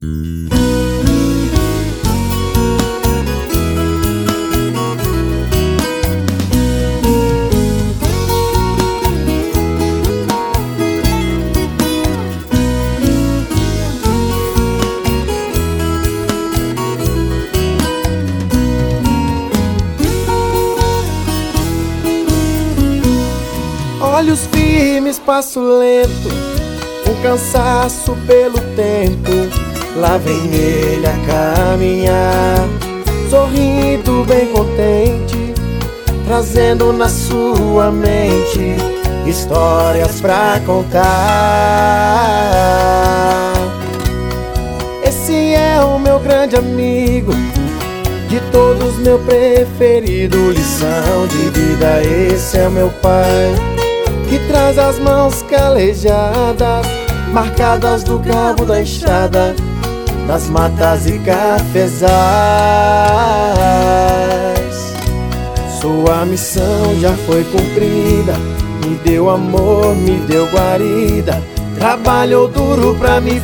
Olhos firmes, passo lento, um cansaço pelo tempo. Lá vem ele a caminhar, sorrindo bem contente, trazendo na sua mente histórias pra contar. Esse é o meu grande amigo, de todos meu preferido. Lição de vida, esse é o meu pai, que traz as mãos calejadas, marcadas do cabo da enxada, das matas e cafezais. Sua missão já foi cumprida, me deu amor, me deu guarida, trabalhou duro pra me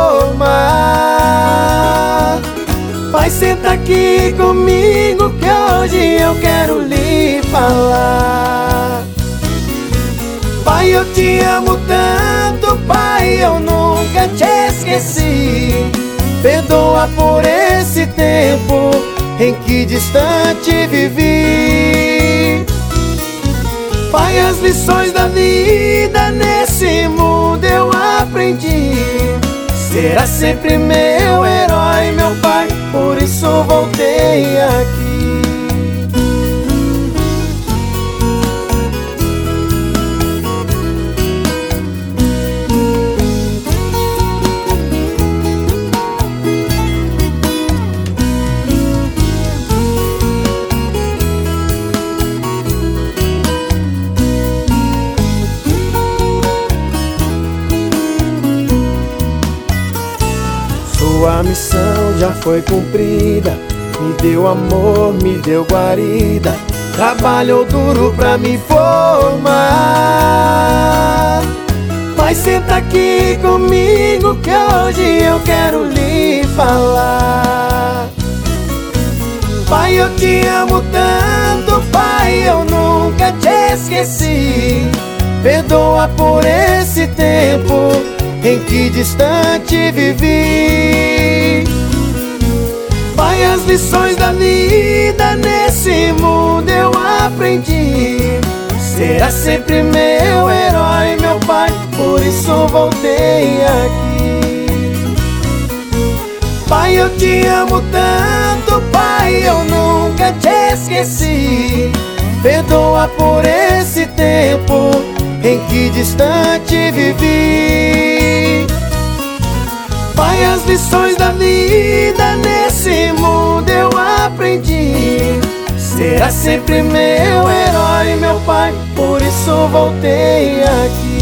formar. Pai, senta aqui comigo que hoje eu quero lhe falar. Pai, eu te amo tanto, pai, eu nunca te esqueci. Perdoa por esse tempo em que distante vivi. Pai, as lições da vida nesse mundo eu aprendi. Será sempre meu herói, meu pai, por isso voltei aqui. Sua missão já foi cumprida, me deu amor, me deu guarida, trabalhou duro pra me formar. Pai, senta aqui comigo que hoje eu quero lhe falar. Pai, eu te amo tanto, pai, eu nunca te esqueci. Perdoa por esse tempo em que distante vivi. Pai, as lições da vida nesse mundo eu aprendi. Será sempre meu herói, meu pai, por isso voltei aqui. Pai, eu te amo tanto, pai, eu nunca te esqueci. Perdoa por esse tempo em que distante vivi. Pai, as lições da vida nesse mundo eu aprendi. Será sempre meu herói, meu pai, por isso voltei aqui.